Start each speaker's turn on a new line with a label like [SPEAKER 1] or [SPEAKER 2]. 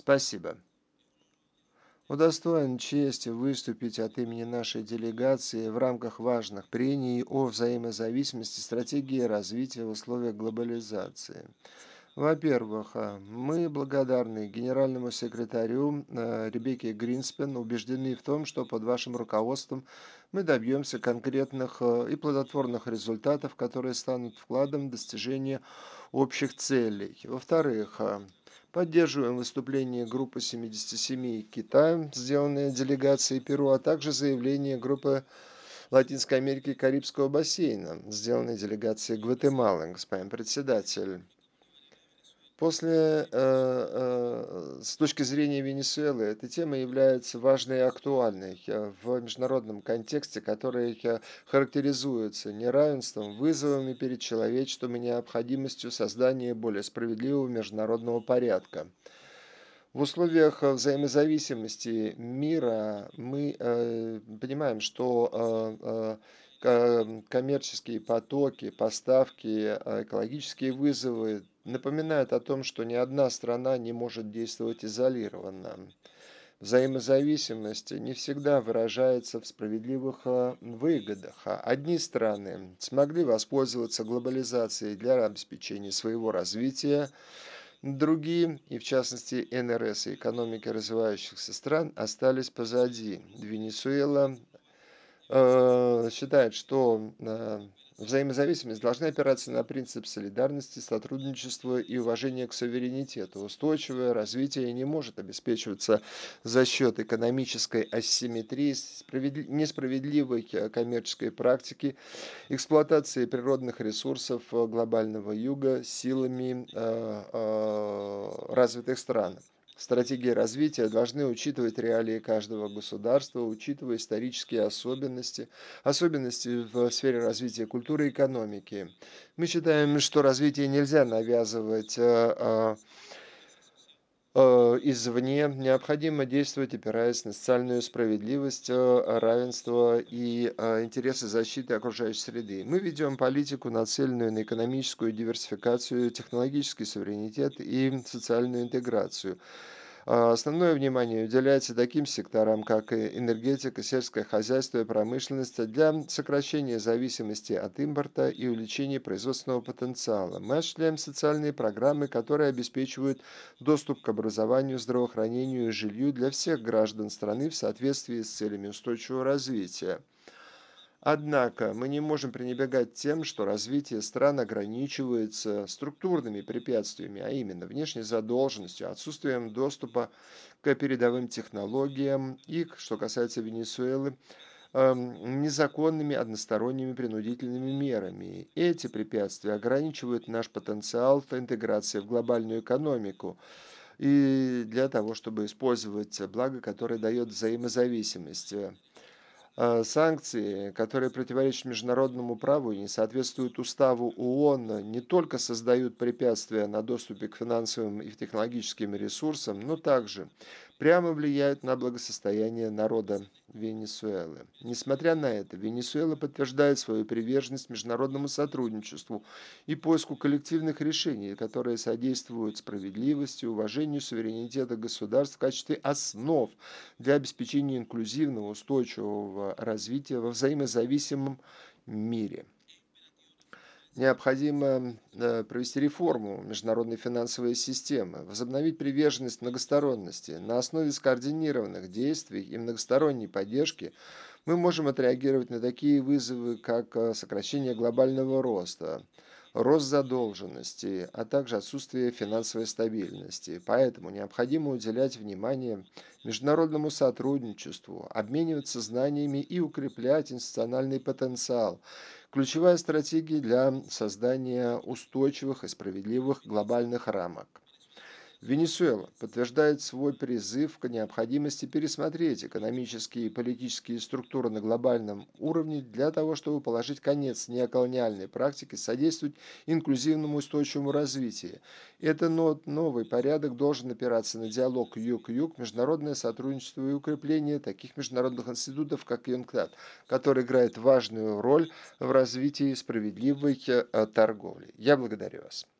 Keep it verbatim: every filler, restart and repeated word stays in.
[SPEAKER 1] Спасибо. Удостоен чести выступить от имени нашей делегации в рамках важных прений о взаимозависимости стратегии развития в условиях глобализации. Во-первых, а, мы благодарны генеральному секретарю э, Ребекке Гринспен, убеждены в том, что под вашим руководством мы добьемся конкретных э, и плодотворных результатов, которые станут вкладом в достижение общих целей. Во-вторых, а, поддерживаем выступление группы семидесяти семи Китая, сделанное делегацией Перу, а также заявление группы Латинской Америки и Карибского бассейна, сделанное делегацией Гватемалы, господин председатель. После, э, э, с точки зрения Венесуэлы, эта тема является важной и актуальной э, в международном контексте, который э, характеризуется неравенством, вызовами перед человечеством и необходимостью создания более справедливого международного порядка. В условиях э, взаимозависимости мира мы э, понимаем, что э, э, ка- коммерческие потоки, поставки, э, экологические вызовы напоминают о том, что ни одна страна не может действовать изолированно. Взаимозависимость не всегда выражается в справедливых э, выгодах. А Одни страны смогли воспользоваться глобализацией для обеспечения своего развития, другие, и в частности Н Р С и экономики развивающихся стран, остались позади. Венесуэла э, считает, что э, взаимозависимость должна опираться на принцип солидарности, сотрудничества и уважения к суверенитету. Устойчивое развитие не может обеспечиваться за счет экономической асимметрии, справедли- несправедливой э, коммерческой практики, эксплуатации природных ресурсов э, глобального юга силами э, э, развитых стран. Стратегии развития должны учитывать реалии каждого государства, учитывая исторические особенности, особенности в сфере развития культуры и экономики. Мы считаем, что развитие нельзя навязывать э, э, э, извне. Необходимо действовать, опираясь на социальную справедливость, э, равенство и э, интересы защиты окружающей среды. Мы ведем политику, нацеленную на экономическую диверсификацию, технологический суверенитет и социальную интеграцию. А, Основное внимание уделяется таким секторам, как и энергетика, сельское хозяйство и промышленность для сокращения зависимости от импорта и увеличения производственного потенциала. Мы осуществляем социальные программы, которые обеспечивают доступ к образованию, здравоохранению и жилью для всех граждан страны в соответствии с целями устойчивого развития. Однако мы не можем пренебрегать тем, что развитие стран ограничивается структурными препятствиями, а именно внешней задолженностью, отсутствием доступа к передовым технологиям и, что касается Венесуэлы, эм, незаконными односторонними принудительными мерами. Эти препятствия ограничивают наш потенциал в интеграции в глобальную экономику и для того, чтобы использовать благо, которое дает взаимозависимость. А, Санкции, которые противоречат международному праву и не соответствуют уставу О О Н, не только создают препятствия на доступе к финансовым и технологическим ресурсам, но также прямо влияют на благосостояние народа Венесуэлы. Несмотря на это, Венесуэла подтверждает свою приверженность международному сотрудничеству и поиску коллективных решений, которые содействуют справедливости, уважению суверенитета государств в качестве основ для обеспечения инклюзивного, устойчивого развития во взаимозависимом мире. Необходимо э, провести реформу международной финансовой системы, возобновить приверженность многосторонности. На основе скоординированных действий и многосторонней поддержки мы можем отреагировать на такие вызовы, как э, сокращение глобального роста, рост задолженности, а также отсутствие финансовой стабильности. Поэтому необходимо уделять внимание международному сотрудничеству, обмениваться знаниями и укреплять институциональный потенциал. Ключевая стратегия для создания устойчивых и справедливых глобальных рамок. Венесуэла подтверждает свой призыв к необходимости пересмотреть экономические и политические структуры на глобальном уровне для того, чтобы положить конец неоколониальной практике, содействовать инклюзивному устойчивому развитию. Это но- новый порядок должен опираться на диалог юг-юг, международное сотрудничество и укрепление таких международных институтов, как ЮНКТАД, который играет важную роль в развитии справедливой э, торговли. Я благодарю вас.